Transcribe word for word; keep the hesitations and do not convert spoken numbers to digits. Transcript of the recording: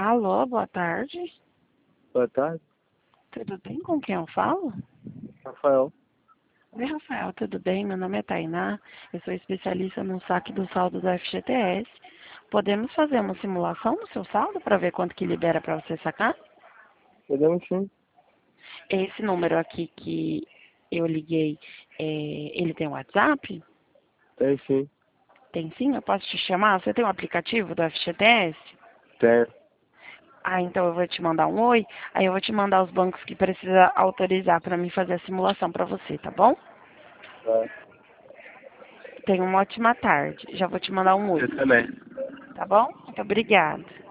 Alô, boa tarde. Boa tarde, Tudo bem? Com quem eu falo? Rafael. Oi, Rafael, tudo bem? Meu nome é Tainá. Eu sou especialista no saque do saldo do F G T S. Podemos fazer uma simulação do seu saldo para ver quanto que libera para você sacar? Podemos sim. Esse número aqui que eu liguei, é, ele tem WhatsApp? Tem sim. Tem sim? Eu posso te chamar? Você tem um aplicativo do F G T S? Tem. Ah, então eu vou te mandar um oi, aí eu vou te mandar os bancos que precisa autorizar para mim fazer a simulação para você, tá bom? Tá. Tenha uma ótima tarde. Já vou te mandar um oi, Eu também. tá bom? Muito obrigada.